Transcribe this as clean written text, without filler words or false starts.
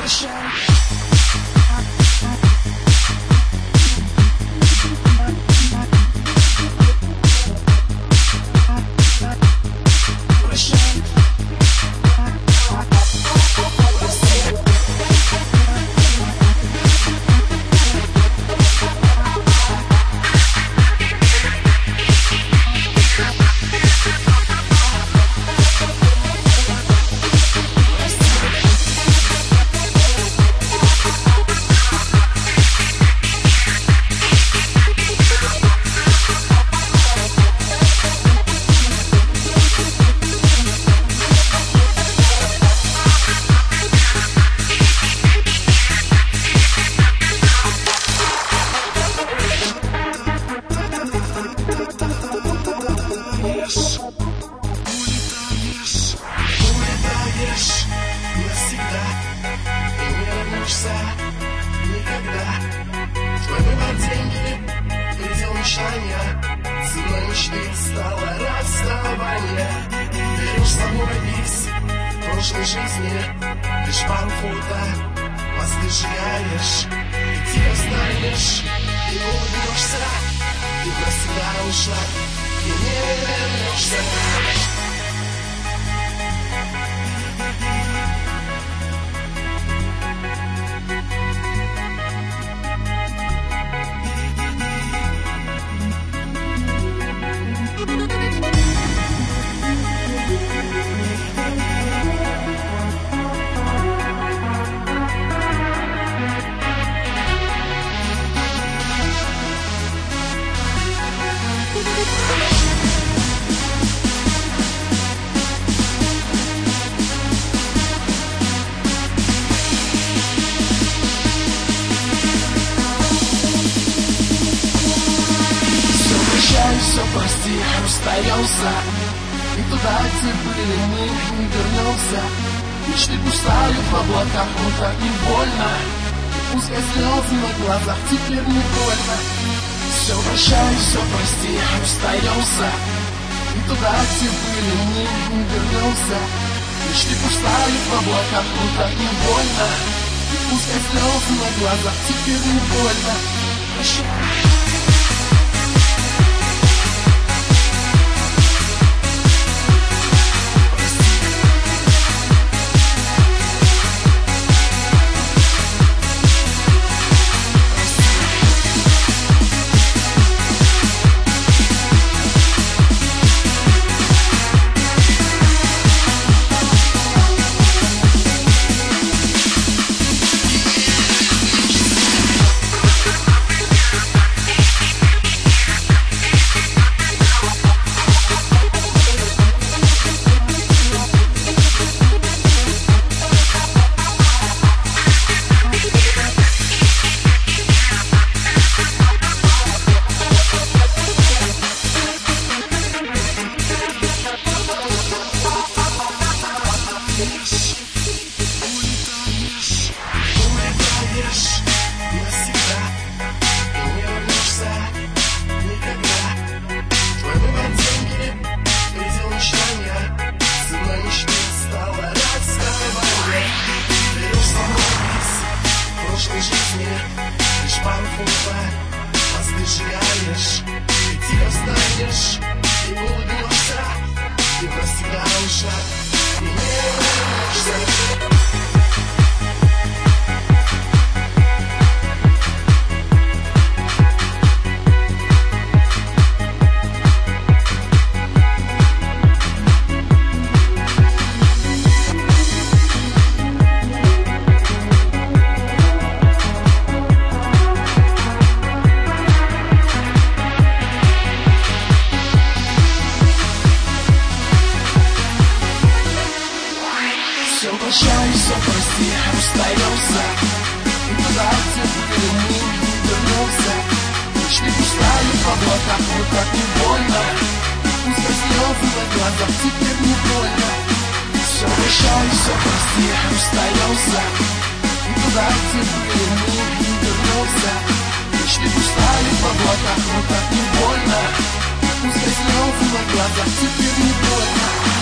Ценой мечты стало расставание. Берешь с собой из прошлой жизни лишь пару фото, мосты сжигаешь, и тихо встанешь, и улыбнешься, и навсегда ушла, и не вернешься. Все, прости, расстаемся, и туда, где были мы, не вернемся. Мечты пустают в облаках, но так не больно. И пускай слезы на глазах, теперь не больно. Все, прощай, все, прости, расстаемся, и туда, где были мы, не вернемся. Мечты пустают в облаках, но так не больно. И пускай слезы на глазах, теперь не больно. Прощай. Лишь пару фото, мосты сжигаешь, и тихо встанешь, и улыбнешься, и навсегда ушла, и не вернешься. Все, прощай, все, прости, расстаемся, и туда, где были мы, не вернемся. Мечты пустают в облаках, но так не больно. Пускай слезы на глазах, теперь не больно. Все, прощай, все, прости, расстаемся, и туда, где были мы, не вернемся. Мечты пустают в облаках, но так не больно. Пускай слезы на глазах, теперь не больно.